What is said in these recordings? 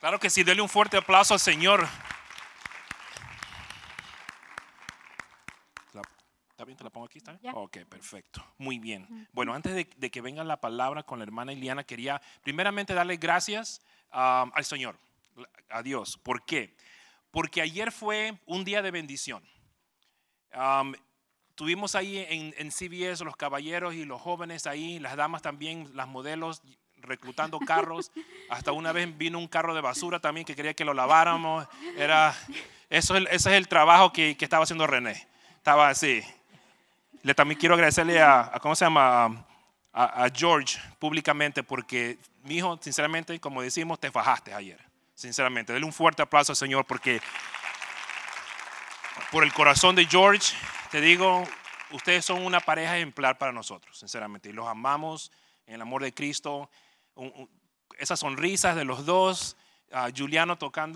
Claro que sí, denle un fuerte aplauso al Señor. ¿Está bien? ¿Te la pongo aquí? ¿Está bien? Ya. Ok, perfecto. Muy bien. Bueno, antes de que venga la palabra con la hermana Iliana, quería primeramente darle gracias al Señor, a Dios. ¿Por qué? Porque ayer fue un día de bendición. Tuvimos ahí en CBS los caballeros y los jóvenes ahí, las damas también, las modelos reclutando carros. Hasta una vez vino un carro de basura también que quería que lo laváramos. Ese es el trabajo que estaba haciendo René. Estaba así. También quiero agradecerle ¿cómo se llama? A George públicamente, porque mi hijo, sinceramente, como decimos, te fajaste ayer. Sinceramente, denle un fuerte aplauso al Señor, porque por el corazón de George, te digo, ustedes son una pareja ejemplar para nosotros, sinceramente, y los amamos en el amor de Cristo. Esas sonrisas de los dos, Juliano tocando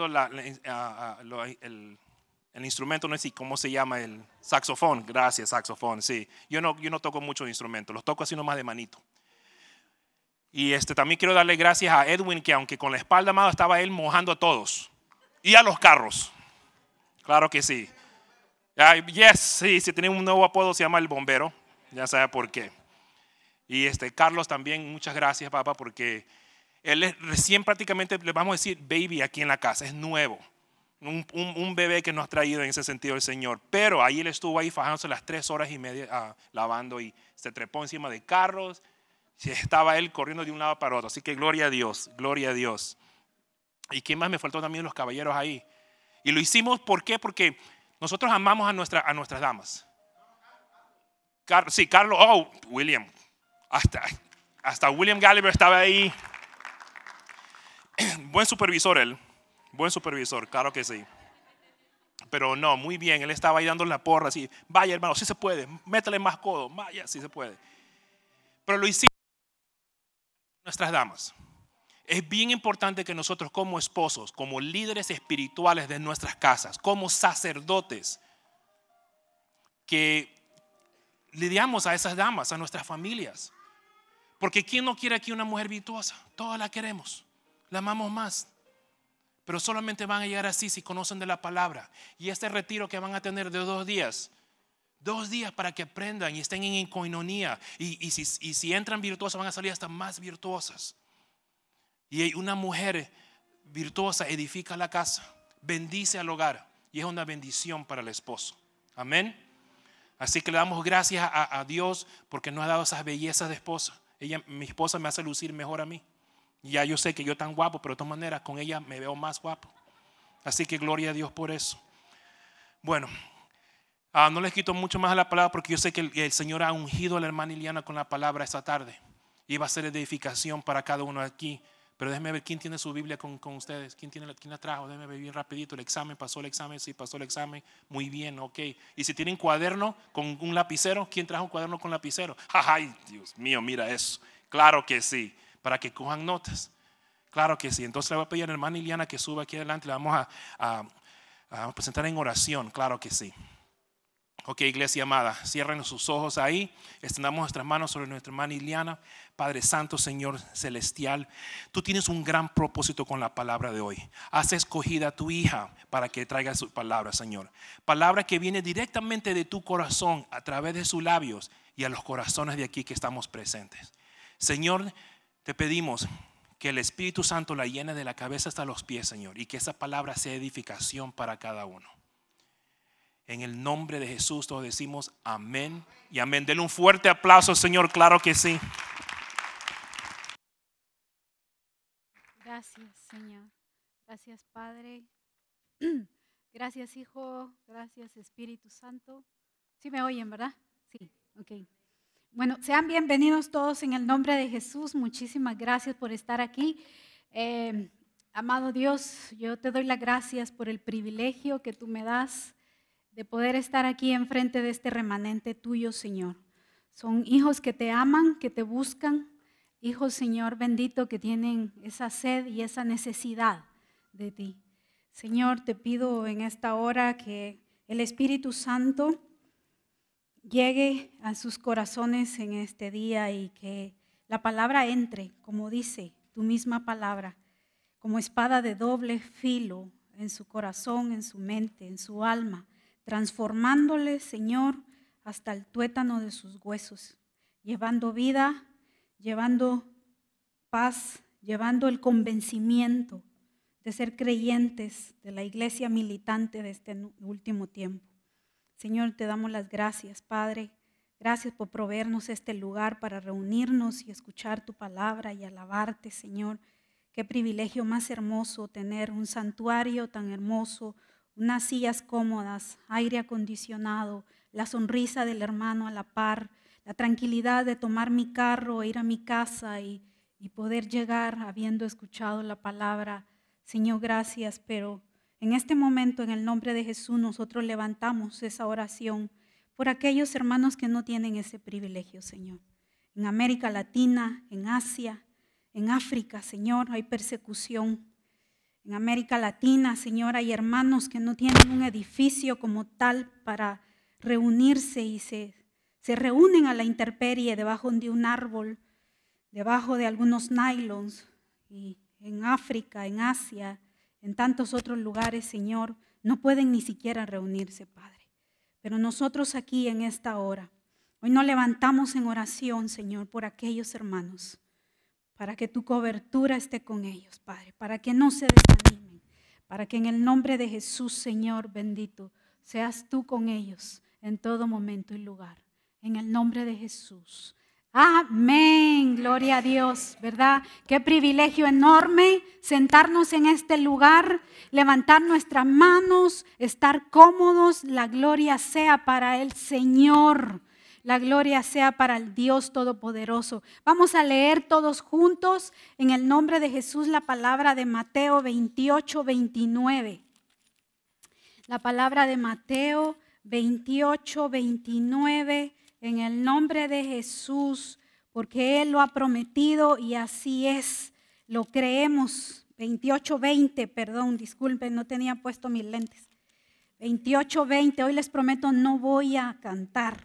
el instrumento, no sé cómo se llama, el saxofón. Gracias, saxofón, sí. Yo no toco muchos instrumentos, los toco así nomás de manito. Y también quiero darle gracias a Edwin, que aunque con la espalda mala estaba él mojando a todos y a los carros. Claro que sí. Yes, sí, si tiene un nuevo apodo se llama el bombero, ya sabe por qué. Y Carlos también, muchas gracias, papá, porque él es recién prácticamente, le vamos a decir baby aquí en la casa, es nuevo. Un bebé que nos ha traído en ese sentido el Señor. Pero ahí él estuvo ahí fajándose las 3 horas y media lavando, y se trepó encima de carros. Estaba él corriendo de un lado para otro. Así que gloria a Dios, gloria a Dios. ¿Y quién más me faltó también? Los caballeros ahí. Y lo hicimos, ¿por qué? Porque nosotros amamos a nuestras damas. Sí, Carlos, William. Hasta William Gallagher estaba ahí. Buen supervisor él. Buen supervisor, claro que sí. Pero no, muy bien, él estaba ahí dando la porra así. Vaya, hermano, sí se puede, métale más codo, vaya, sí se puede. Pero lo hicimos nuestras damas. Es bien importante que nosotros como esposos, como líderes espirituales de nuestras casas, como sacerdotes, que lidiamos a esas damas, a nuestras familias. Porque ¿quién no quiere aquí una mujer virtuosa? Todas la queremos, la amamos más. Pero solamente van a llegar así si conocen de la palabra. Y este retiro que van a tener de 2 días, 2 días para que aprendan y estén en coinonía. Y si entran virtuosas, van a salir hasta más virtuosas. Y una mujer virtuosa edifica la casa, bendice al hogar, y es una bendición para el esposo. Amén. Así que le damos gracias a Dios porque nos ha dado esas bellezas de esposa. Mi esposa me hace lucir mejor a mí. Ya yo sé que yo tan guapo, pero de todas maneras con ella me veo más guapo. Así que gloria a Dios por eso. Bueno, no les quito mucho más a la palabra, porque yo sé que el Señor ha ungido a la hermana Iliana con la palabra esta tarde. Y va a ser de edificación para cada uno aquí. Pero déjenme ver quién tiene su Biblia con ustedes. ¿Quién la trajo? Déjenme ver bien rapidito. El examen, pasó el examen. Sí, pasó el examen. Muy bien, ok. Y si tienen cuaderno con un lapicero, ¿quién trajo un cuaderno con lapicero? Ay, Dios mío, mira eso. Claro que sí. Para que cojan notas. Claro que sí. Entonces le voy a pedir a la hermana Iliana que suba aquí adelante. Le vamos a presentar en oración. Claro que sí. Ok, iglesia amada, cierren sus ojos ahí. Extendamos nuestras manos sobre nuestra hermana Iliana. Padre Santo, Señor Celestial, tú tienes un gran propósito con la palabra de hoy. Has escogido a tu hija para que traiga su palabra, Señor. Palabra que viene directamente de tu corazón a través de sus labios y a los corazones de aquí que estamos presentes. Señor, te pedimos que el Espíritu Santo la llene de la cabeza hasta los pies, Señor, y que esa palabra sea edificación para cada uno. En el nombre de Jesús todos decimos amén y amén. Denle un fuerte aplauso, Señor, claro que sí. Gracias, Señor. Gracias, Padre. Gracias, Hijo. Gracias, Espíritu Santo. ¿Sí me oyen, verdad? Sí, ok. Bueno, sean bienvenidos todos en el nombre de Jesús. Muchísimas gracias por estar aquí. Amado Dios, yo te doy las gracias por el privilegio que tú me das de poder estar aquí enfrente de este remanente tuyo, Señor. Son hijos que te aman, que te buscan, hijos, Señor bendito, que tienen esa sed y esa necesidad de ti. Señor, te pido en esta hora que el Espíritu Santo llegue a sus corazones en este día y que la palabra entre, como dice tu misma palabra, como espada de doble filo en su corazón, en su mente, en su alma, transformándole, Señor, hasta el tuétano de sus huesos, llevando vida, llevando paz, llevando el convencimiento de ser creyentes de la iglesia militante de este último tiempo. Señor, te damos las gracias, Padre. Gracias por proveernos este lugar para reunirnos y escuchar tu palabra y alabarte, Señor. Qué privilegio más hermoso tener un santuario tan hermoso, unas sillas cómodas, aire acondicionado, la sonrisa del hermano a la par, la tranquilidad de tomar mi carro e ir a mi casa y poder llegar habiendo escuchado la palabra. Señor, gracias, pero en este momento, en el nombre de Jesús, nosotros levantamos esa oración por aquellos hermanos que no tienen ese privilegio, Señor. En América Latina, en Asia, en África, Señor, hay persecución. En América Latina, Señor, hay hermanos que no tienen un edificio como tal para reunirse y se reúnen a la intemperie debajo de un árbol, debajo de algunos nylons. Y en África, en Asia, en tantos otros lugares, Señor, no pueden ni siquiera reunirse, Padre. Pero nosotros aquí en esta hora, hoy nos levantamos en oración, Señor, por aquellos hermanos, para que tu cobertura esté con ellos, Padre, para que no se desanimen, para que en el nombre de Jesús, Señor bendito, seas tú con ellos en todo momento y lugar. En el nombre de Jesús. Amén, gloria a Dios, ¿verdad? Qué privilegio enorme sentarnos en este lugar, levantar nuestras manos, estar cómodos. La gloria sea para el Señor. La gloria sea para el Dios Todopoderoso. Vamos a leer todos juntos en el nombre de Jesús la palabra de Mateo 28, 29. La palabra de Mateo 28, 29 en el nombre de Jesús, porque Él lo ha prometido y así es. Lo creemos. 28, 20, perdón, disculpen, no tenía puesto mis lentes. 28, 20, hoy les prometo no voy a cantar,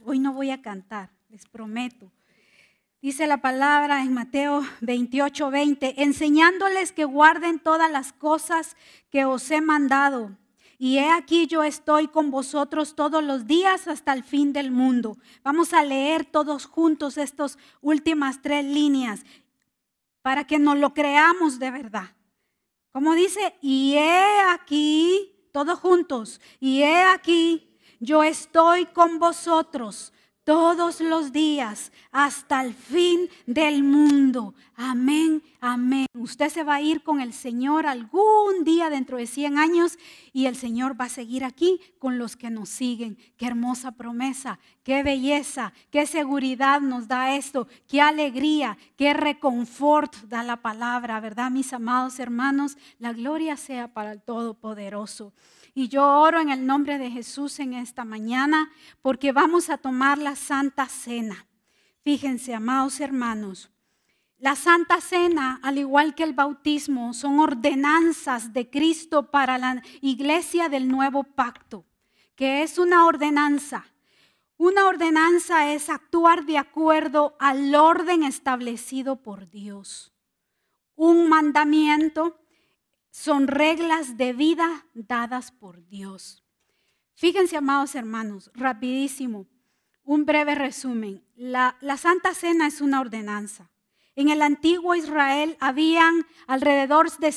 les prometo. Dice la palabra en Mateo 28, 20, enseñándoles que guarden todas las cosas que os he mandado. Y he aquí yo estoy con vosotros todos los días hasta el fin del mundo. Vamos a leer todos juntos estas últimas 3 líneas para que nos lo creamos de verdad. Como dice, y he aquí... Todos juntos. Y he aquí, yo estoy con vosotros todos los días hasta el fin del mundo. Amén, amén. Usted se va a ir con el Señor algún día dentro de 100 años y el Señor va a seguir aquí con los que nos siguen. Qué hermosa promesa, qué belleza, qué seguridad nos da esto, qué alegría, qué reconfort da la palabra, ¿verdad, mis amados hermanos? La gloria sea para el Todopoderoso. Y yo oro en el nombre de Jesús en esta mañana porque vamos a tomar la Santa Cena. Fíjense, amados hermanos, la Santa Cena, al igual que el bautismo, son ordenanzas de Cristo para la iglesia del nuevo pacto. ¿Qué es una ordenanza? Una ordenanza es actuar de acuerdo al orden establecido por Dios. Un mandamiento son reglas de vida dadas por Dios. Fíjense, amados hermanos, rapidísimo, un breve resumen. La Santa Cena es una ordenanza. En el antiguo Israel habían alrededor de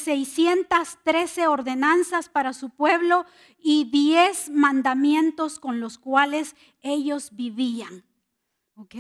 613 ordenanzas para su pueblo y 10 mandamientos con los cuales ellos vivían. ¿Ok?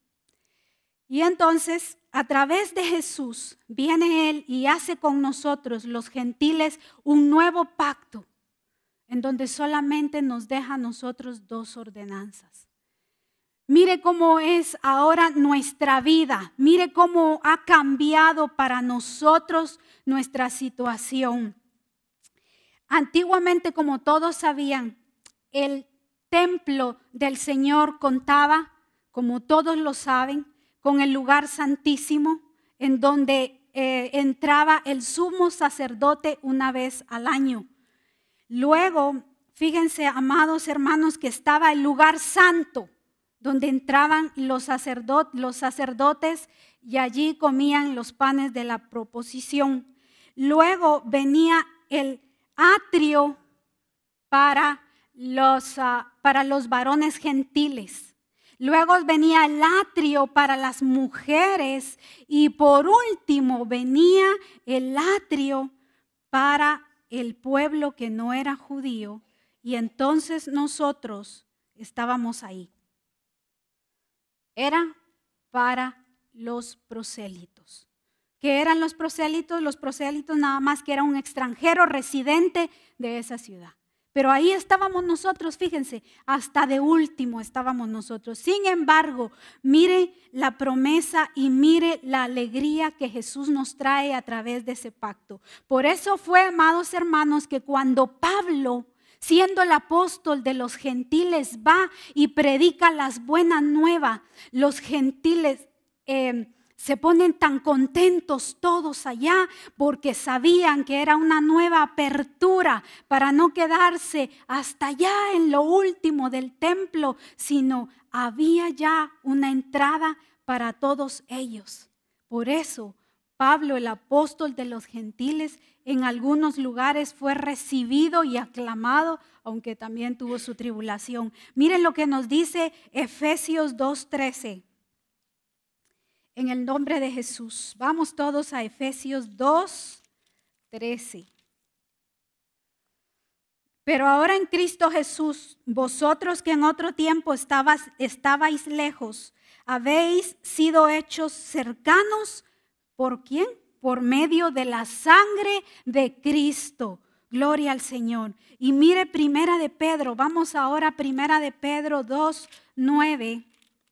Y entonces, a través de Jesús, viene Él y hace con nosotros, los gentiles, un nuevo pacto, en donde solamente nos deja a nosotros 2 ordenanzas. Mire cómo es ahora nuestra vida, mire cómo ha cambiado para nosotros nuestra situación. Antiguamente, como todos sabían, el templo del Señor contaba, como todos lo saben, con el lugar santísimo, en donde entraba el sumo sacerdote una vez al año. Luego, fíjense, amados hermanos, que estaba el lugar santo, donde entraban los sacerdotes y allí comían los panes de la proposición. Luego venía el atrio para los varones gentiles. Luego venía el atrio para las mujeres y por último venía el atrio para el pueblo que no era judío, y entonces nosotros estábamos ahí. Era para los prosélitos. ¿Qué eran los prosélitos? Los prosélitos nada más que era un extranjero residente de esa ciudad. Pero ahí estábamos nosotros, fíjense, hasta de último estábamos nosotros. Sin embargo, mire la promesa y mire la alegría que Jesús nos trae a través de ese pacto. Por eso fue, amados hermanos, que cuando Pablo, siendo el apóstol de los gentiles, va y predica las buenas nuevas, los gentiles se ponen tan contentos todos allá porque sabían que era una nueva apertura para no quedarse hasta allá en lo último del templo, sino había ya una entrada para todos ellos. Por eso Pablo, el apóstol de los gentiles, en algunos lugares fue recibido y aclamado, aunque también tuvo su tribulación. Miren lo que nos dice Efesios 2:13. En el nombre de Jesús. Vamos todos a Efesios 2:13. Pero ahora en Cristo Jesús, vosotros que en otro tiempo estabais lejos, habéis sido hechos cercanos. ¿Por quién? Por medio de la sangre de Cristo. Gloria al Señor. Y mire Primera de Pedro. Vamos ahora a Primera de Pedro 2:9.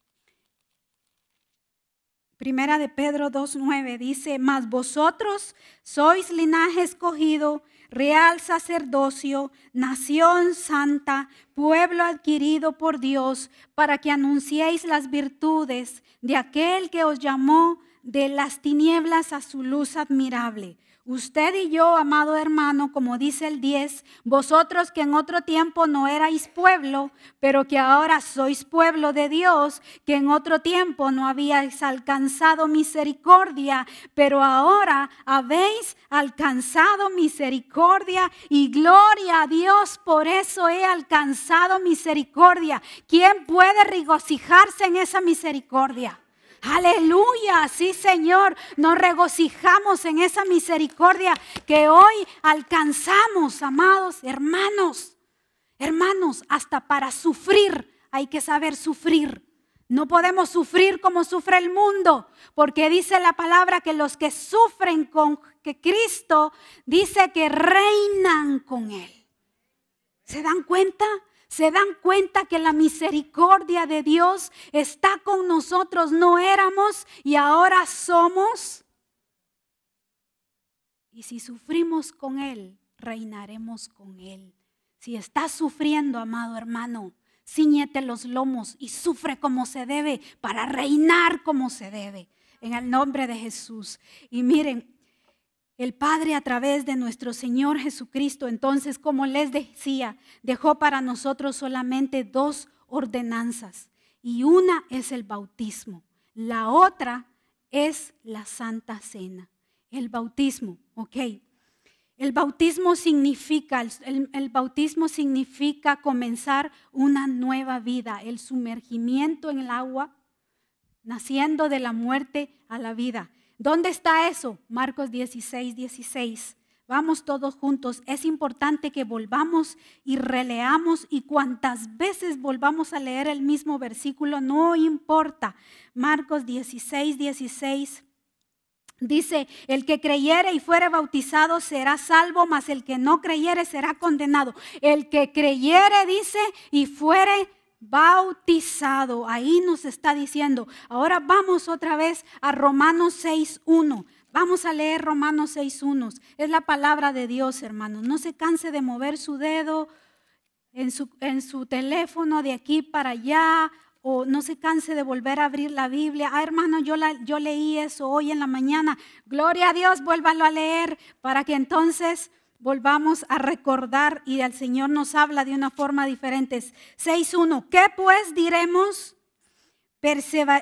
Primera de Pedro 2:9 dice: mas vosotros sois linaje escogido, real sacerdocio, nación santa, pueblo adquirido por Dios, para que anunciéis las virtudes de aquel que os llamó de las tinieblas a su luz admirable. Usted y yo, amado hermano, como dice el 10, vosotros que en otro tiempo no erais pueblo, pero que ahora sois pueblo de Dios, que en otro tiempo no habíais alcanzado misericordia, pero ahora habéis alcanzado misericordia, y gloria a Dios, por eso he alcanzado misericordia. ¿Quién puede regocijarse en esa misericordia? Aleluya, sí Señor, nos regocijamos en esa misericordia que hoy alcanzamos, amados hermanos. Hermanos, hasta para sufrir hay que saber sufrir. No podemos sufrir como sufre el mundo, porque dice la palabra que los que sufren con que Cristo, dice que reinan con Él. ¿Se dan cuenta? ¿Se dan cuenta que la misericordia de Dios está con nosotros? No éramos y ahora somos. Y si sufrimos con Él, reinaremos con Él. Si estás sufriendo, amado hermano, cíñete los lomos y sufre como se debe para reinar como se debe. En el nombre de Jesús. Y miren, el Padre a través de nuestro Señor Jesucristo, entonces, como les decía, dejó para nosotros solamente 2 ordenanzas. Y una es el bautismo. La otra es la Santa Cena. El bautismo, ok. El bautismo significa comenzar una nueva vida, el sumergimiento en el agua, naciendo de la muerte a la vida. ¿Dónde está eso? Marcos 16:16. Vamos todos juntos. Es importante que volvamos y releamos, y cuantas veces volvamos a leer el mismo versículo, no importa. Marcos 16:16. Dice: el que creyere y fuere bautizado será salvo, mas el que no creyere será condenado. El que creyere, dice, y fuere bautizado. Ahí nos está diciendo. Ahora vamos otra vez a Romanos 6:1. Vamos a leer Romanos 6:1. Es la palabra de Dios, hermanos. No se canse de mover su dedo en su teléfono de aquí para allá, o no se canse de volver a abrir la Biblia. Hermano, yo leí eso hoy en la mañana. Gloria a Dios, vuélvalo a leer para que entonces volvamos a recordar y el Señor nos habla de una forma diferente. 6:1. ¿Qué pues diremos?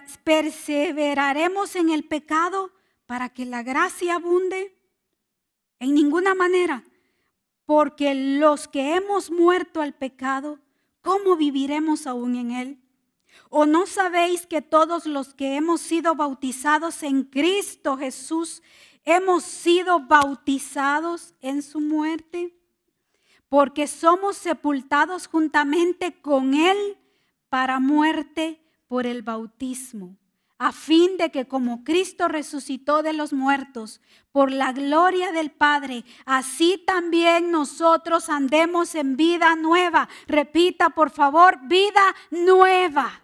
¿Perseveraremos en el pecado para que la gracia abunde? En ninguna manera. Porque los que hemos muerto al pecado, ¿cómo viviremos aún en él? ¿O no sabéis que todos los que hemos sido bautizados en Cristo Jesús, hemos sido bautizados en su muerte? Porque somos sepultados juntamente con él para muerte por el bautismo, a fin de que como Cristo resucitó de los muertos por la gloria del Padre, así también nosotros andemos en vida nueva. Repita, por favor, vida nueva.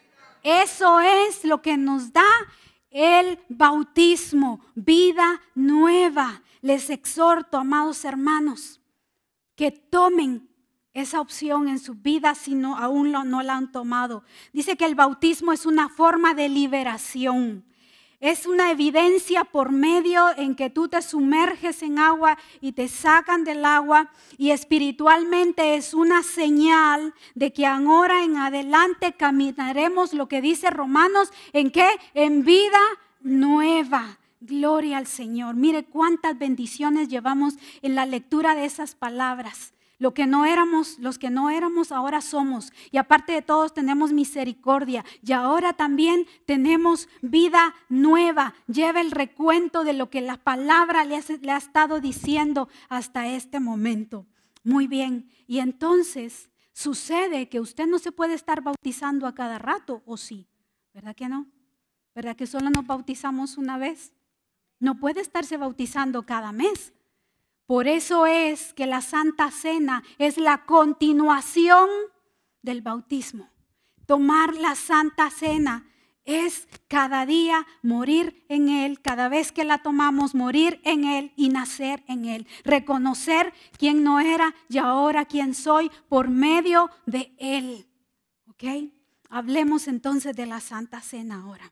Eso es lo que nos da el bautismo, vida nueva. Les exhorto, amados hermanos, que tomen esa opción en su vida si aún no la han tomado. Dice que el bautismo es una forma de liberación. Es una evidencia por medio en que tú te sumerges en agua y te sacan del agua, y espiritualmente es una señal de que ahora en adelante caminaremos, lo que dice Romanos, ¿en qué? En vida nueva. Gloria al Señor. Mire cuántas bendiciones llevamos en la lectura de esas palabras. Los que no éramos ahora somos, y aparte de todos tenemos misericordia, y ahora también tenemos vida nueva. Lleva el recuento de lo que la palabra le ha estado diciendo hasta este momento. Muy bien, y entonces sucede que usted no se puede estar bautizando a cada rato, ¿o sí? ¿Verdad que no? ¿Verdad que solo nos bautizamos una vez? No puede estarse bautizando cada mes. Por eso es que la Santa Cena es la continuación del bautismo. Tomar la Santa Cena es cada día morir en Él, cada vez que la tomamos morir en Él y nacer en Él. Reconocer quién no era y ahora quién soy por medio de Él. ¿Ok? Hablemos entonces de la Santa Cena ahora.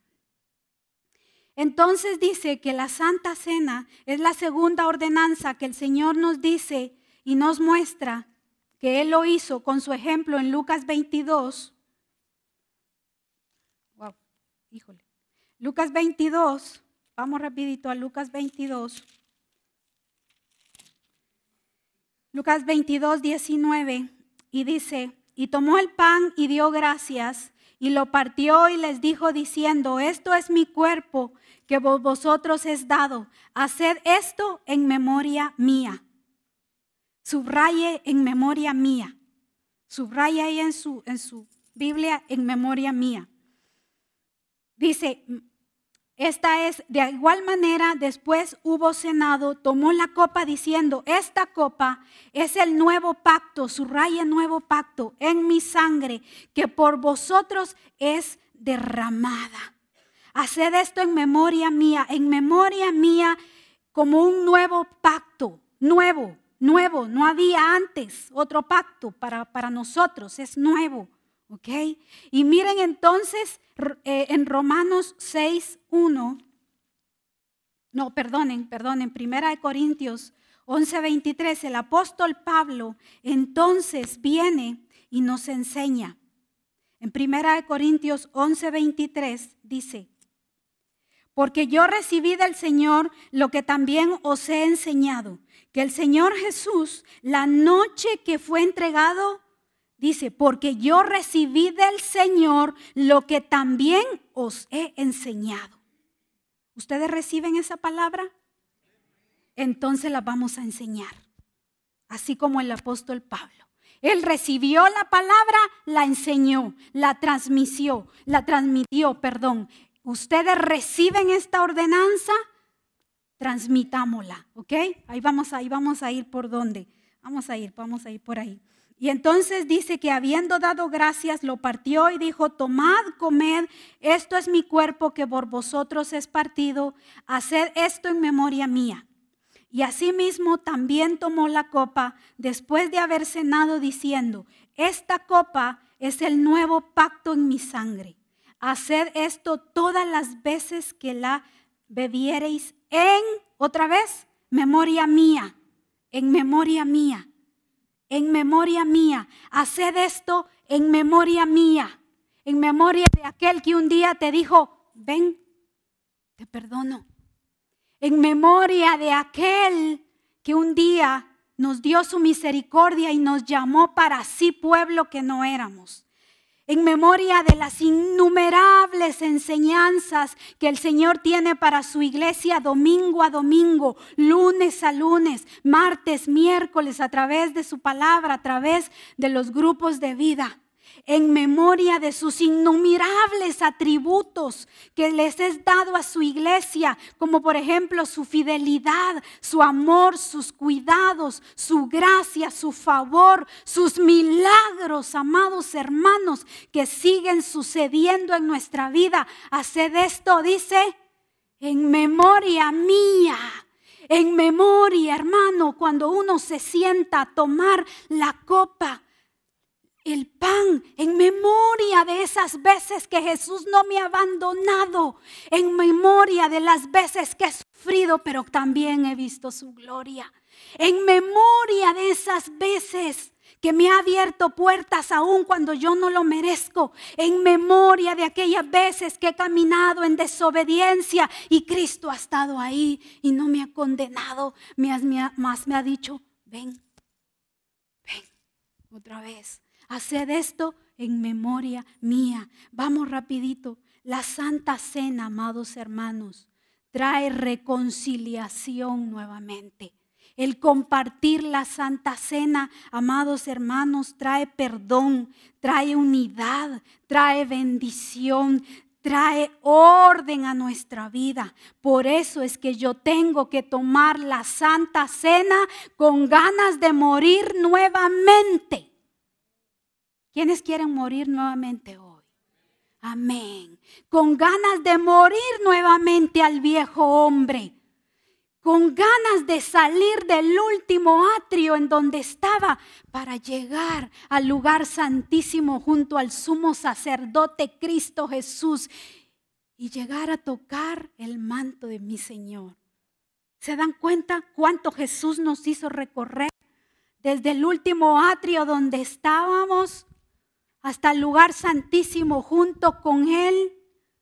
Entonces dice que la Santa Cena es la segunda ordenanza que el Señor nos dice y nos muestra que Él lo hizo con su ejemplo en Lucas 22. Wow, híjole. Lucas 22, vamos rapidito a Lucas 22. Lucas 22, 19, y dice, y tomó el pan y dio gracias, y lo partió y les dijo diciendo, esto es mi cuerpo que vosotros es dado. Haced esto en memoria mía. Subraye en memoria mía. Subraye ahí en su Biblia, en memoria mía. Dice, esta es, de igual manera, después hubo cenado, tomó la copa diciendo, esta copa es el nuevo pacto, subraye nuevo pacto, en mi sangre, que por vosotros es derramada. Haced esto en memoria mía como un nuevo pacto, nuevo, no había antes otro pacto para nosotros, es nuevo, ¿ok? Y miren entonces en Romanos 6:1, no, perdonen, 1 Corintios 11:23, el apóstol Pablo entonces viene y nos enseña. En 1 Corintios 11:23 dice, porque yo recibí del Señor lo que también os he enseñado, que el Señor Jesús, la noche que fue entregado, dice, porque yo recibí del Señor lo que también os he enseñado. ¿Ustedes reciben esa palabra? Entonces la vamos a enseñar, así como el apóstol Pablo. Él recibió la palabra, la enseñó, la transmitió. Ustedes reciben esta ordenanza, transmitámosla, ¿ok? Ahí vamos a ir por dónde. Vamos a ir por ahí. Y entonces dice que habiendo dado gracias, lo partió y dijo, tomad, comed, esto es mi cuerpo que por vosotros es partido, haced esto en memoria mía. Y asimismo también tomó la copa después de haber cenado diciendo, esta copa es el nuevo pacto en mi sangre. Haced esto todas las veces que la bebiereis en, otra vez, memoria mía, en memoria mía, en memoria mía. Haced esto en memoria mía, en memoria de aquel que un día te dijo, ven, te perdono. En memoria de aquel que un día nos dio su misericordia y nos llamó para sí pueblo que no éramos. En memoria de las innumerables enseñanzas que el Señor tiene para su iglesia domingo a domingo, lunes a lunes, martes, miércoles, a través de su palabra, a través de los grupos de vida. En memoria de sus innumerables atributos que les es dado a su iglesia, como por ejemplo su fidelidad, su amor, sus cuidados, su gracia, su favor, sus milagros, amados hermanos, que siguen sucediendo en nuestra vida. Haced esto, dice, en memoria mía. En memoria, hermano, cuando uno se sienta a tomar la copa, el pan, en memoria de esas veces que Jesús no me ha abandonado, en memoria de las veces que he sufrido, pero también he visto su gloria, en memoria de esas veces que me ha abierto puertas aún cuando yo no lo merezco, en memoria de aquellas veces que he caminado en desobediencia y Cristo ha estado ahí y no me ha condenado, más me ha dicho, ven otra vez. Haced esto en memoria mía. Vamos rapidito. La Santa Cena, amados hermanos, trae reconciliación nuevamente. El compartir la Santa Cena, amados hermanos, trae perdón, trae unidad, trae bendición, trae orden a nuestra vida. Por eso es que yo tengo que tomar la Santa Cena con ganas de morir nuevamente. ¿Quiénes quieren morir nuevamente hoy? Amén. Con ganas de morir nuevamente al viejo hombre. Con ganas de salir del último atrio en donde estaba para llegar al lugar santísimo junto al sumo sacerdote Cristo Jesús y llegar a tocar el manto de mi Señor. ¿Se dan cuenta cuánto Jesús nos hizo recorrer? Desde el último atrio donde estábamos hasta el lugar santísimo junto con Él,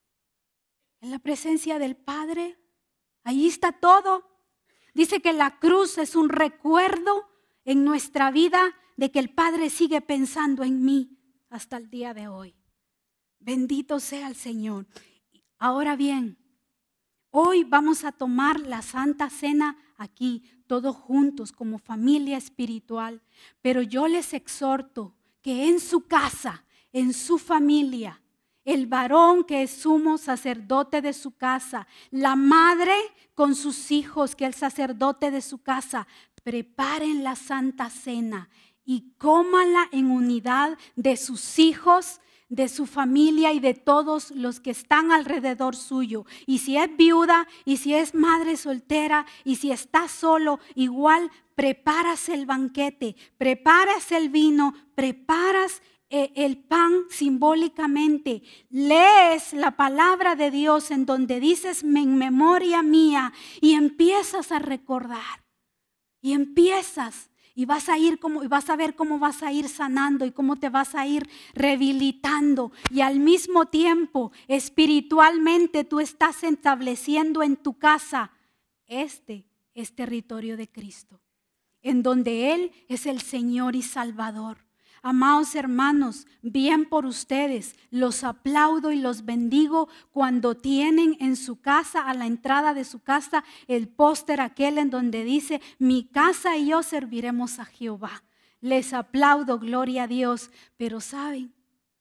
en la presencia del Padre. Ahí está todo. Dice que la cruz es un recuerdo en nuestra vida de que el Padre sigue pensando en mí hasta el día de hoy. Bendito sea el Señor. Ahora bien, hoy vamos a tomar la Santa Cena aquí, todos juntos como familia espiritual. Pero yo les exhorto que en su casa, en su familia, el varón que es sumo sacerdote de su casa, la madre con sus hijos que es el sacerdote de su casa, preparen la Santa Cena y cómala en unidad de sus hijos, de su familia y de todos los que están alrededor suyo. Y si es viuda, y si es madre soltera, y si está solo, igual preparas el banquete, preparas el vino, preparas el pan simbólicamente, lees la palabra de Dios en donde dices en memoria mía y empiezas a recordar y empiezas y vas a ver cómo vas a ir sanando y cómo te vas a ir rehabilitando y al mismo tiempo espiritualmente tú estás estableciendo en tu casa este es territorio de Cristo, en donde Él es el Señor y Salvador. Amados hermanos, bien por ustedes, los aplaudo y los bendigo cuando tienen en su casa, a la entrada de su casa, el póster aquel en donde dice, mi casa y yo serviremos a Jehová. Les aplaudo, gloria a Dios, pero ¿saben?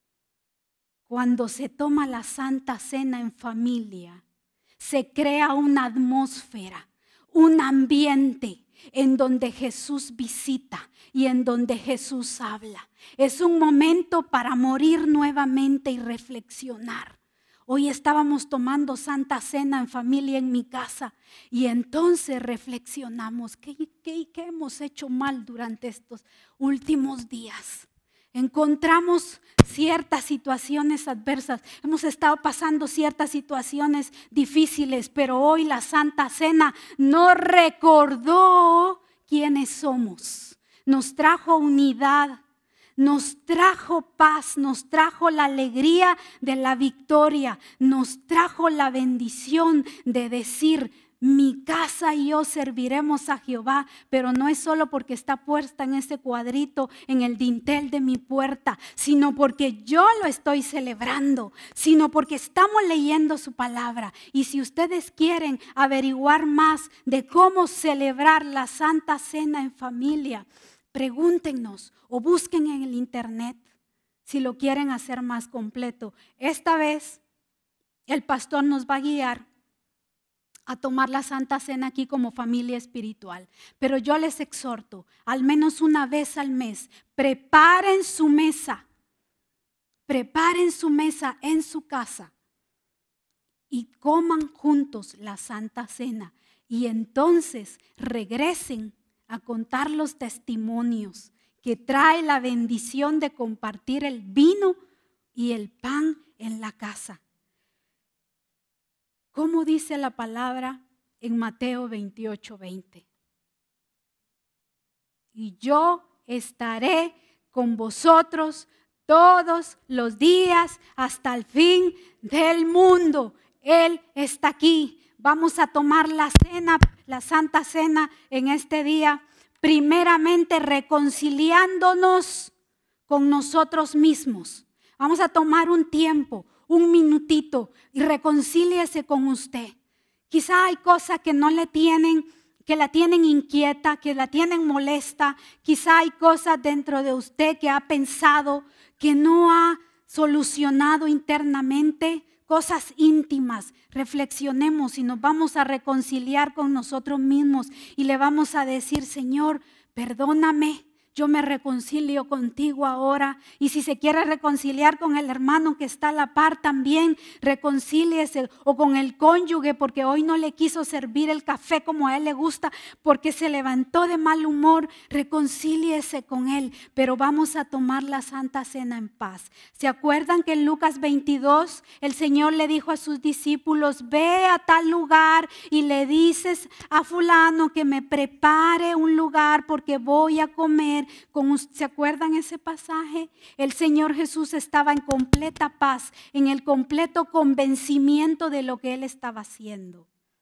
Cuando se toma la Santa Cena en familia, se crea una atmósfera, un ambiente en donde Jesús visita y en donde Jesús habla. Es un momento para morir nuevamente y reflexionar. Hoy estábamos tomando Santa Cena en familia en mi casa y entonces reflexionamos ¿qué hemos hecho mal durante estos últimos días? Encontramos ciertas situaciones adversas, hemos estado pasando ciertas situaciones difíciles, pero hoy la Santa Cena nos recordó quiénes somos, nos trajo unidad, nos trajo paz, nos trajo la alegría de la victoria, nos trajo la bendición de decir, mi casa y yo serviremos a Jehová, pero no es solo porque está puesta en ese cuadrito, en el dintel de mi puerta, sino porque yo lo estoy celebrando, sino porque estamos leyendo su palabra. Y si ustedes quieren averiguar más de cómo celebrar la Santa Cena en familia, pregúntenos o busquen en el internet si lo quieren hacer más completo. Esta vez el pastor nos va a guiar a tomar la Santa Cena aquí como familia espiritual. Pero yo les exhorto, al menos una vez al mes, preparen su mesa en su casa y coman juntos la Santa Cena. Y entonces regresen a contar los testimonios que trae la bendición de compartir el vino y el pan en la casa. ¿Cómo dice la palabra en Mateo 28:20? Y yo estaré con vosotros todos los días hasta el fin del mundo. Él está aquí. Vamos a tomar la cena, la Santa Cena en este día, primeramente reconciliándonos con nosotros mismos. Vamos a tomar un tiempo, un minutito y reconcíliese con usted. Quizá hay cosas que no le tienen, que la tienen inquieta, que la tienen molesta. Quizá hay cosas dentro de usted que ha pensado que no ha solucionado internamente, cosas íntimas. Reflexionemos y nos vamos a reconciliar con nosotros mismos y le vamos a decir: Señor, perdóname. Yo me reconcilio contigo ahora. Y si se quiere reconciliar con el hermano que está a la par, también reconcíliese, o con el cónyuge, porque hoy no le quiso servir el café como a él le gusta, porque se levantó de mal humor. Reconcíliese con él, pero vamos a tomar la Santa Cena en paz. ¿Se acuerdan que en Lucas 22 el Señor le dijo a sus discípulos: ve a tal lugar y le dices a fulano que me prepare un lugar porque voy a comer? ¿Se acuerdan ese pasaje? El Señor Jesús estaba en completa paz, en el completo convencimiento de lo que Él estaba haciendo.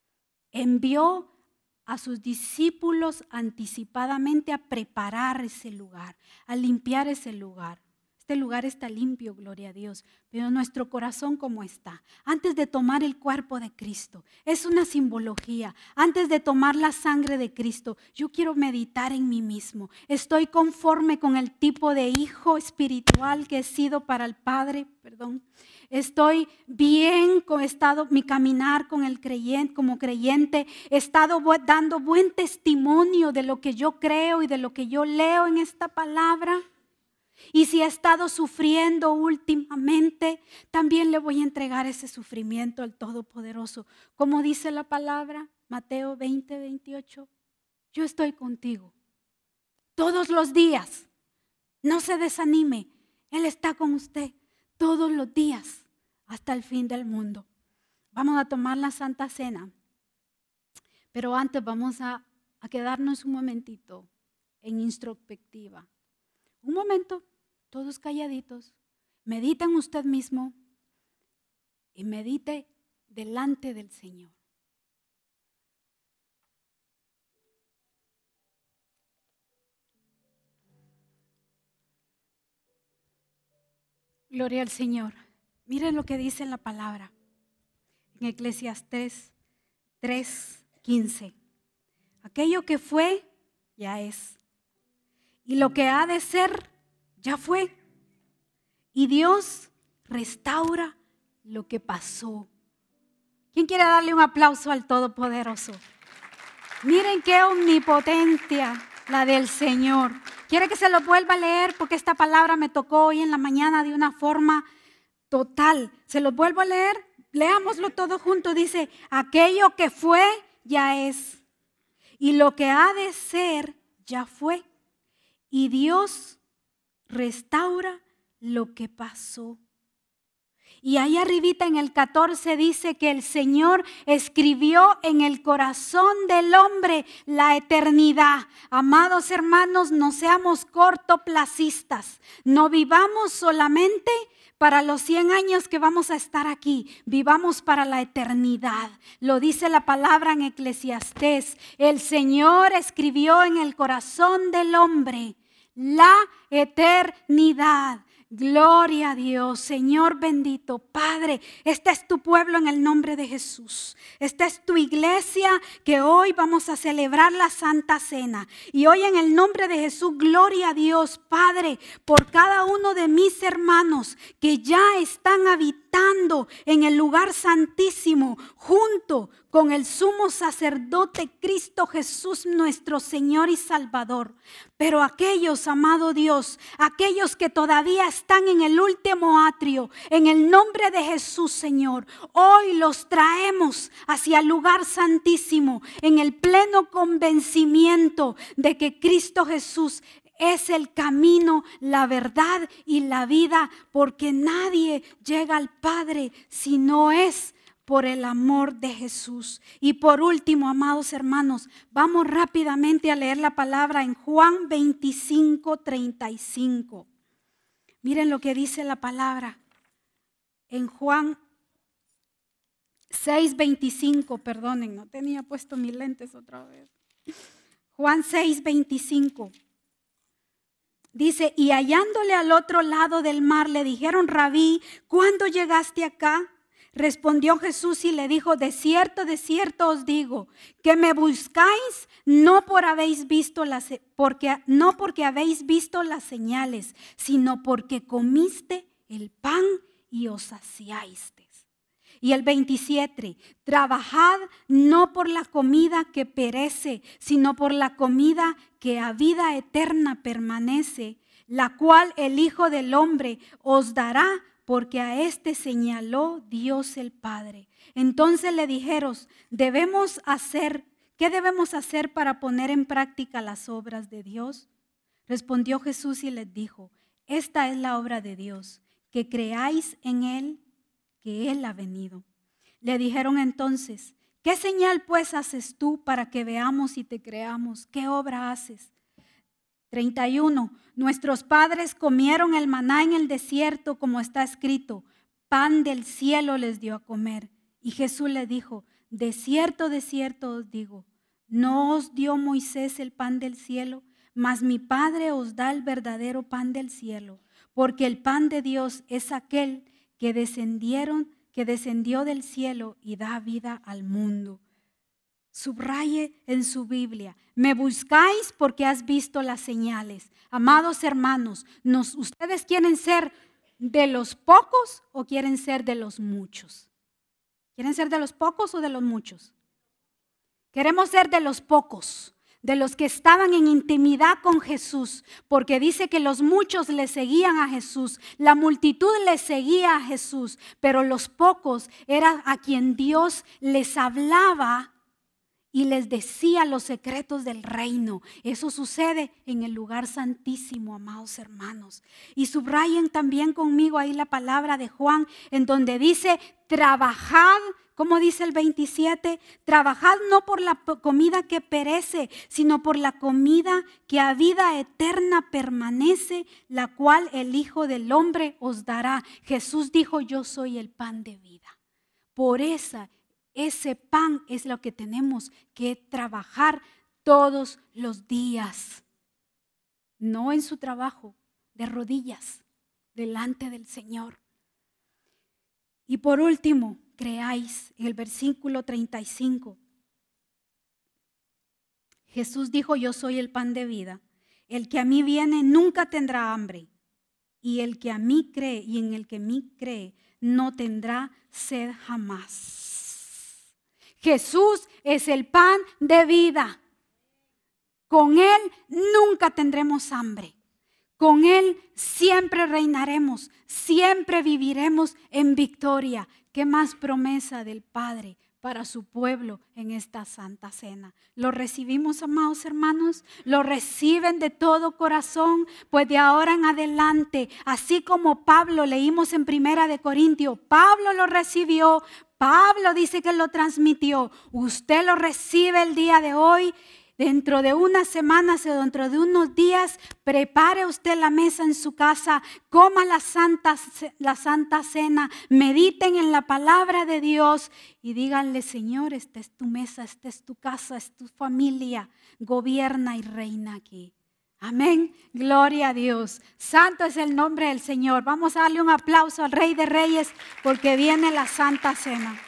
Envió a sus discípulos anticipadamente a preparar ese lugar, a limpiar ese lugar. Este lugar está limpio, gloria a Dios, pero nuestro corazón, ¿cómo está? Antes de tomar el cuerpo de Cristo, es una simbología. Antes de tomar la sangre de Cristo, yo quiero meditar en mí mismo. ¿Estoy conforme con el tipo de hijo espiritual que he sido para el Padre? Estoy bien con mi caminar con el creyente, como creyente. He estado dando buen testimonio de lo que yo creo y de lo que yo leo en esta palabra. Y si he estado sufriendo últimamente, también le voy a entregar ese sufrimiento al Todopoderoso. Como dice la palabra, Mateo 20:28, yo estoy contigo todos los días. No se desanime, Él está con usted todos los días hasta el fin del mundo. Vamos a tomar la Santa Cena, pero antes vamos a quedarnos un momentito en introspectiva. Un momento, todos calladitos, medita en usted mismo y medite delante del Señor. Gloria al Señor. Miren lo que dice la palabra en Eclesiastés 3:15. Aquello que fue, ya es. Y lo que ha de ser, ya fue. Y Dios restaura lo que pasó. ¿Quién quiere darle un aplauso al Todopoderoso? Miren qué omnipotencia la del Señor. ¿Quiere que se lo vuelva a leer? Porque esta palabra me tocó hoy en la mañana de una forma total. ¿Se lo vuelvo a leer? Leámoslo todo junto. Dice: aquello que fue, ya es. Y lo que ha de ser, ya fue. Y Dios restaura lo que pasó. Y ahí arribita en el 14 dice que el Señor escribió en el corazón del hombre la eternidad. Amados hermanos, no seamos cortoplacistas. No vivamos solamente para los 100 años que vamos a estar aquí. Vivamos para la eternidad. Lo dice la palabra en Eclesiastés. El Señor escribió en el corazón del hombre la eternidad. Gloria a Dios, Señor bendito, Padre, este es tu pueblo en el nombre de Jesús. Esta es tu iglesia que hoy vamos a celebrar la Santa Cena. Y hoy en el nombre de Jesús, gloria a Dios, Padre, por cada uno de mis hermanos que ya están habitando en el lugar santísimo junto con el sumo sacerdote Cristo Jesús, nuestro Señor y Salvador. Pero aquellos, amado Dios, aquellos que todavía están en el último atrio, en el nombre de Jesús, Señor, hoy los traemos hacia el lugar santísimo en el pleno convencimiento de que Cristo Jesús es el camino, la verdad y la vida, porque nadie llega al Padre si no es por el amor de Jesús. Y por último, amados hermanos, vamos rápidamente a leer la palabra en Juan 25:35. Miren lo que dice la palabra en Juan 6:25, perdonen, no tenía puesto mis lentes otra vez. Juan 6:25. Dice, y hallándole al otro lado del mar, le dijeron, Rabí, ¿cuándo llegaste acá? Respondió Jesús y le dijo, de cierto os digo, que me buscáis no porque habéis visto las señales, sino porque comiste el pan y os saciasteis. Y el 27, trabajad no por la comida que perece, sino por la comida que a vida eterna permanece, la cual el Hijo del Hombre os dará, porque a este señaló Dios el Padre. Entonces le dijeron, ¿qué debemos hacer para poner en práctica las obras de Dios? Respondió Jesús y les dijo, esta es la obra de Dios, que creáis en Él, que Él ha venido. Le dijeron entonces, ¿qué señal pues haces tú para que veamos y te creamos? ¿Qué obra haces? 31. Nuestros padres comieron el maná en el desierto, como está escrito, pan del cielo les dio a comer. Y Jesús le dijo, de cierto os digo, no os dio Moisés el pan del cielo, mas mi Padre os da el verdadero pan del cielo, porque el pan de Dios es aquel que descendió del cielo y da vida al mundo. Subraye en su Biblia, me buscáis porque has visto las señales. Amados hermanos, ¿ustedes quieren ser de los pocos o quieren ser de los muchos? ¿Quieren ser de los pocos o de los muchos? Queremos ser de los pocos, de los que estaban en intimidad con Jesús, porque dice que los muchos le seguían a Jesús, la multitud le seguía a Jesús, pero los pocos eran a quien Dios les hablaba y les decía los secretos del reino. Eso sucede en el lugar santísimo, amados hermanos. Y subrayen también conmigo ahí la palabra de Juan, en donde dice, trabajad, como dice el 27, trabajad no por la comida que perece, sino por la comida que a vida eterna permanece, la cual el Hijo del Hombre os dará. Jesús dijo, yo soy el pan de vida. Por ese pan es lo que tenemos que trabajar todos los días. No en su trabajo, de rodillas, delante del Señor. Y por último, creáis, en el versículo 35. Jesús dijo, yo soy el pan de vida. El que a mí viene nunca tendrá hambre. Y el que a mí cree y en el que a mí cree no tendrá sed jamás. Jesús es el pan de vida. Con Él nunca tendremos hambre. Con Él siempre reinaremos, siempre viviremos en victoria. ¿Qué más promesa del Padre para su pueblo en esta Santa Cena. ¿Lo recibimos, amados hermanos? ¿Lo reciben de todo corazón? Pues de ahora en adelante, así como Pablo, leímos en 1 Corintios, Pablo lo recibió, Pablo dice que lo transmitió. Usted lo recibe el día de hoy. Dentro de unas semanas o dentro de unos días, prepare usted la mesa en su casa, coma la Santa Cena, mediten en la palabra de Dios y díganle: Señor, esta es tu mesa, esta es tu casa, es tu familia, gobierna y reina aquí. Amén, gloria a Dios. Santo es el nombre del Señor. Vamos a darle un aplauso al Rey de Reyes porque viene la Santa Cena.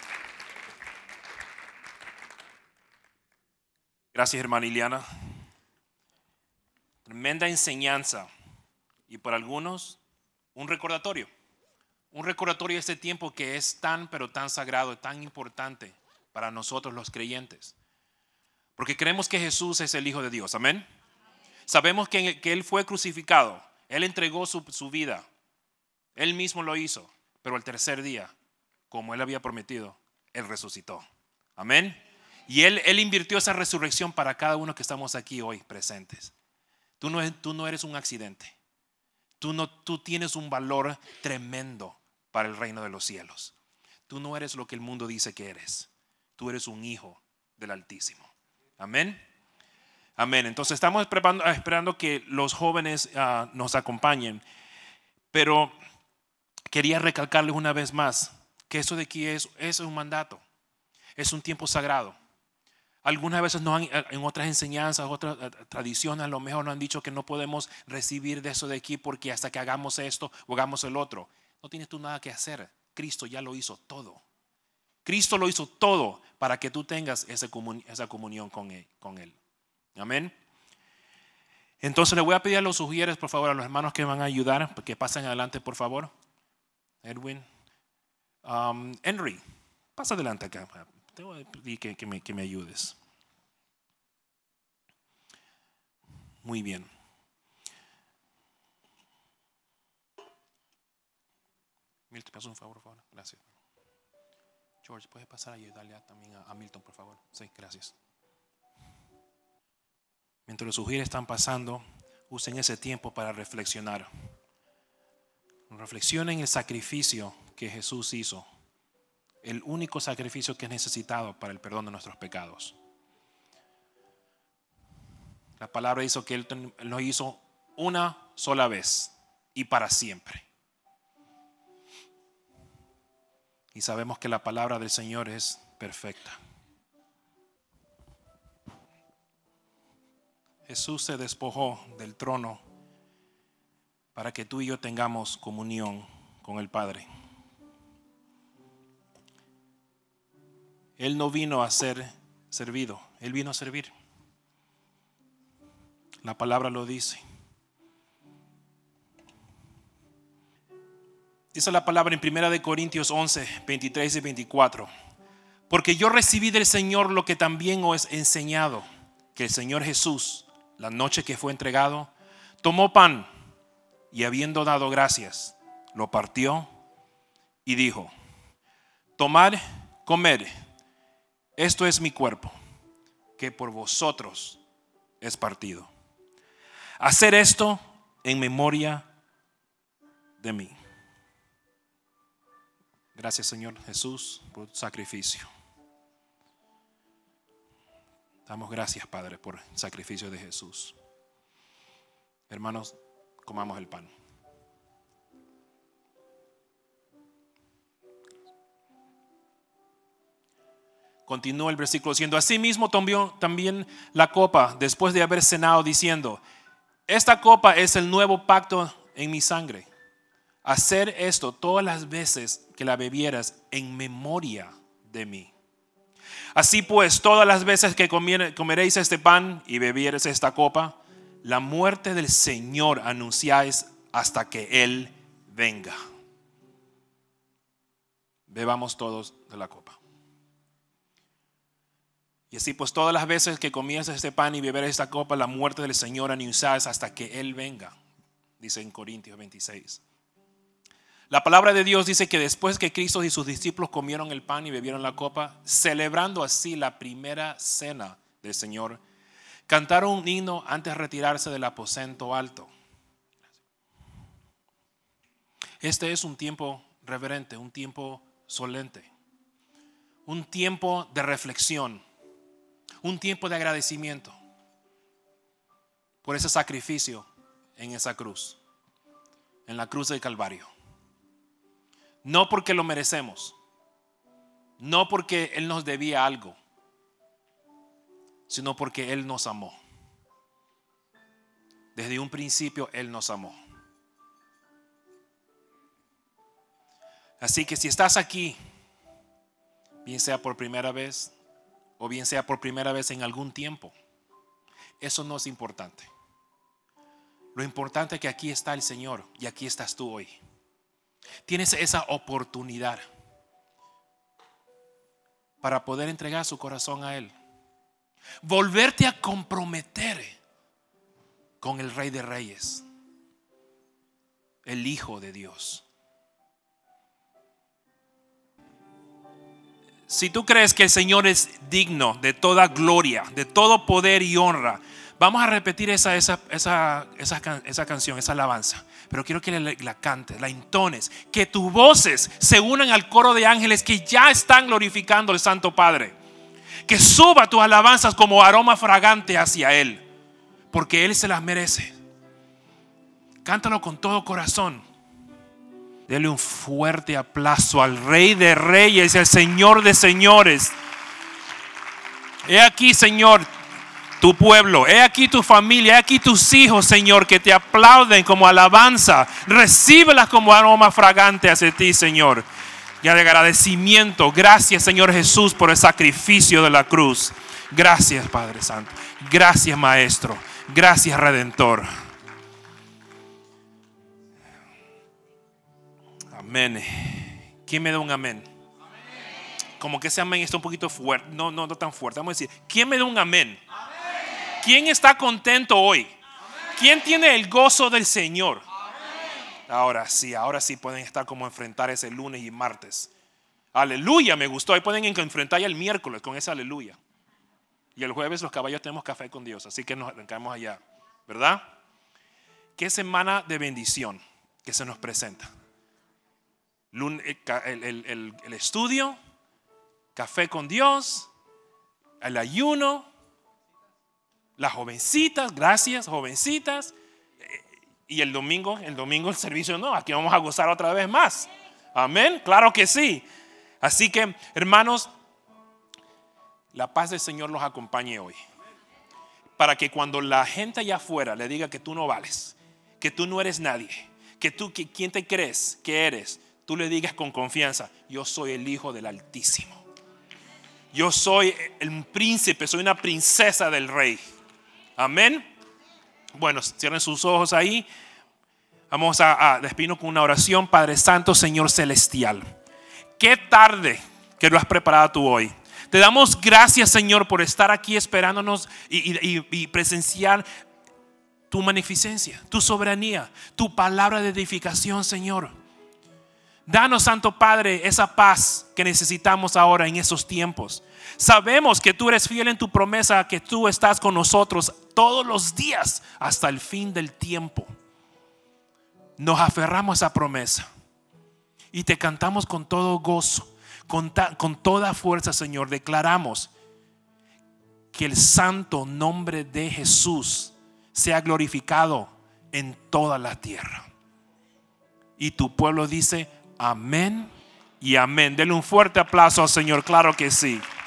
Gracias, hermana Iliana. Tremenda enseñanza. Y para algunos, un recordatorio. Un recordatorio de este tiempo que es tan, pero tan sagrado, tan importante para nosotros los creyentes. Porque creemos que Jesús es el Hijo de Dios. Amén. Sabemos que Él fue crucificado. Él entregó su vida. Él mismo lo hizo. Pero el tercer día, como Él había prometido, Él resucitó. Amén. Y Él invirtió esa resurrección para cada uno que estamos aquí hoy presentes. Tú no eres un accidente. Tú tienes un valor tremendo para el reino de los cielos. Tú no eres lo que el mundo dice que eres. Tú eres un hijo del Altísimo. Amén. Amén. Entonces estamos esperando que los jóvenes nos acompañen. Pero quería recalcarles una vez más que eso de aquí es un mandato. Es un tiempo sagrado. Algunas veces en otras enseñanzas, otras tradiciones, a lo mejor nos han dicho que no podemos recibir de eso de aquí porque hasta que hagamos esto o hagamos el otro. No tienes tú nada que hacer. Cristo ya lo hizo todo. Cristo lo hizo todo para que tú tengas esa comunión con Él. Amén. Entonces le voy a pedir a los sugieres, por favor, a los hermanos que van a ayudar, que pasen adelante, por favor. Edwin. Henry, pasa adelante acá. Te voy a pedir que me ayudes. Muy bien. Milton, ¿me haces un favor, por favor? Gracias. George, ¿puedes pasar a ayudarle también a Milton, por favor? Sí, gracias. Mientras los sugieres están pasando, usen ese tiempo para reflexionar. Reflexionen el sacrificio que Jesús hizo. El único sacrificio que es necesitado para el perdón de nuestros pecados. La palabra dice que Él lo hizo una sola vez y para siempre. Y sabemos que la palabra del Señor es perfecta. Jesús se despojó del trono para que tú y yo tengamos comunión con el Padre. Él no vino a ser servido, Él vino a servir. La palabra lo dice. Dice la palabra en 1 Corintios 11, 23 y 24. Porque yo recibí del Señor lo que también os he enseñado, que el Señor Jesús, la noche que fue entregado, tomó pan y habiendo dado gracias, lo partió y dijo: tomad, comed, esto es mi cuerpo, que por vosotros es partido. Hacer esto en memoria de mí. Gracias, Señor Jesús, por tu sacrificio. Damos gracias, Padre, por el sacrificio de Jesús. Hermanos, comamos el pan. Continúa el versículo diciendo: asimismo tomó también la copa después de haber cenado, diciendo: esta copa es el nuevo pacto en mi sangre. Hacer esto todas las veces que la bebieras en memoria de mí. Así pues, todas las veces que comeréis este pan y bebiereis esta copa, la muerte del Señor anunciáis hasta que Él venga. Bebamos todos de la copa. Y así pues, todas las veces que comieres este pan y beberes esta copa, la muerte del Señor anunciáis hasta que Él venga. Dice en Corintios 26. La palabra de Dios dice que después que Cristo y sus discípulos comieron el pan y bebieron la copa, celebrando así la primera cena del Señor, cantaron un himno antes de retirarse del aposento alto. Este es un tiempo reverente, un tiempo solemne, un tiempo de reflexión, un tiempo de agradecimiento por ese sacrificio en esa cruz, en la cruz del Calvario. No porque lo merecemos, no porque Él nos debía algo, sino porque Él nos amó. Desde un principio Él nos amó. Así que si estás aquí, bien sea por primera vez o bien sea por primera vez en algún tiempo, eso no es importante. Lo importante es que aquí está el Señor y aquí estás tú hoy. Tienes esa oportunidad para poder entregar su corazón a Él. Volverte a comprometer con el Rey de Reyes, el Hijo de Dios. Si tú crees que el Señor es digno de toda gloria, de todo poder y honra, vamos a repetir esa canción, esa alabanza. Pero quiero que la cantes, la entones, que tus voces se unan al coro de ángeles que ya están glorificando al Santo Padre. Que suba tus alabanzas como aroma fragante hacia Él, porque Él se las merece. Cántalo con todo corazón. Dele un fuerte aplauso al Rey de Reyes y al Señor de Señores. He aquí, Señor, tu pueblo, he aquí tu familia, he aquí tus hijos, Señor, que te aplauden como alabanza. Recíbelas como aroma fragante hacia ti, Señor. Y de agradecimiento, gracias, Señor Jesús, por el sacrificio de la cruz. Gracias, Padre Santo. Gracias, Maestro. Gracias, Redentor. Amén. ¿Quién me da un amén? Como que ese amén está un poquito fuerte. No tan fuerte. Vamos a decir, ¿quién me da un amén? ¿Quién está contento hoy? ¿Quién tiene el gozo del Señor? Ahora sí pueden estar como enfrentar ese lunes y martes. Aleluya, me gustó. Ahí pueden enfrentar ya el miércoles con ese aleluya. Y el jueves los caballos tenemos café con Dios. Así que nos arrancamos allá, ¿verdad? Qué semana de bendición que se nos presenta. El estudio, café con Dios, el ayuno, las jovencitas, gracias jovencitas. Y el domingo el servicio no, aquí vamos a gozar otra vez más. Amén, claro que sí. Así que, hermanos, la paz del Señor los acompañe hoy. Para que cuando la gente allá afuera le diga que tú no vales, que tú no eres nadie, que ¿quién te crees que eres? Tú le digas con confianza, yo soy el Hijo del Altísimo. Yo soy el príncipe, soy una princesa del Rey. Amén. Bueno, cierren sus ojos ahí. Vamos a despedirnos con una oración. Padre Santo, Señor Celestial, qué tarde que lo has preparado tú hoy. Te damos gracias, Señor, por estar aquí esperándonos y presenciar tu magnificencia, tu soberanía, tu palabra de edificación, Señor. Danos, Santo Padre, esa paz que necesitamos ahora en esos tiempos. Sabemos que tú eres fiel en tu promesa, que tú estás con nosotros todos los días hasta el fin del tiempo. Nos aferramos a esa promesa y te cantamos con todo gozo, con toda fuerza, Señor. Declaramos que el santo nombre de Jesús sea glorificado en toda la tierra. Y tu pueblo dice amén y amén. Denle un fuerte aplauso al Señor, claro que sí.